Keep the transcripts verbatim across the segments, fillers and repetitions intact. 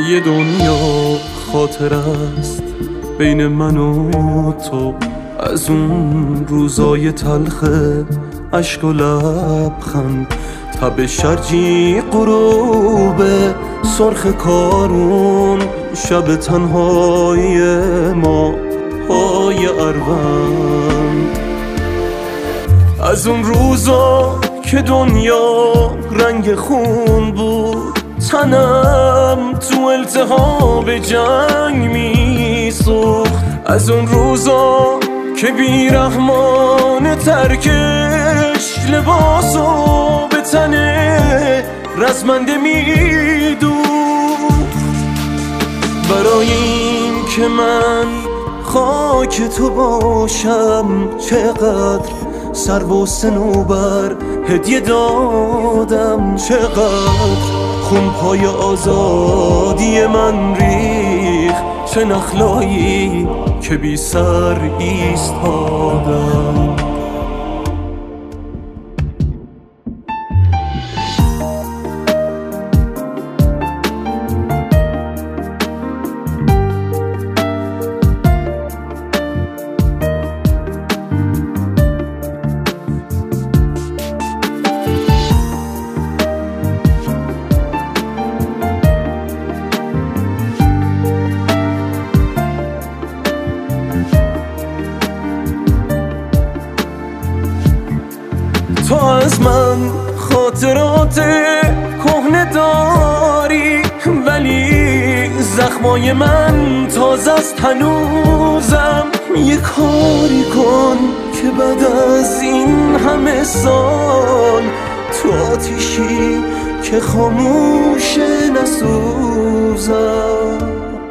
یه دنیا خاطر است بین من و تو، از اون روزای تلخ عشق و لبخند، تب شرجی غروب سرخ کارون، شب تنهای ما های اروند. از اون روزا که دنیا رنگ خون بود، تنم تو التهاب جنگ می سوخت. از اون روزا که بیرحمانه ترکش لباسو به تنه رزمنده می دوخت. برای این که من خاک تو باشم، چقدر سر و صنوبر هدیه دادم، چقدر خون پای آزادی من ریخ، چه نخلایی که بی سر ایستادم. تو از من خاطرات کهنه داری، ولی زخمای من تازه است هنوزم. یه کاری کن که بعد از این همه سال تو آتیشی که خاموشه نسوزم.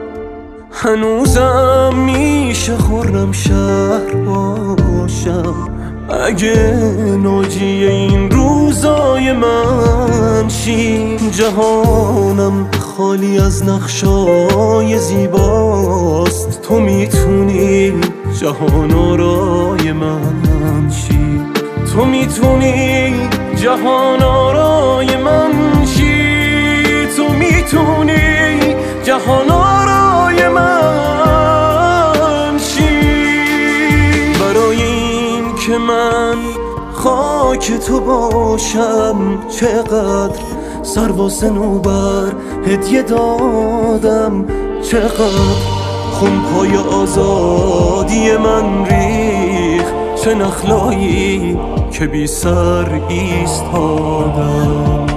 هنوزم میشه خرم شهر باشم اگه ناجی این روزای من شی. جهانم خالی از نقشای زیباست، تو میتونی جهان آرای من شی. تو میتونی جهان آرای من شی. تو میتونی جهان آرای من شی. برای این که من خاک تو باشم، چقدر سر و صنوبر هدیه دادم، چقدر خون پای آزادی من ریخ، چه نخلایی که بی سر ایستادم.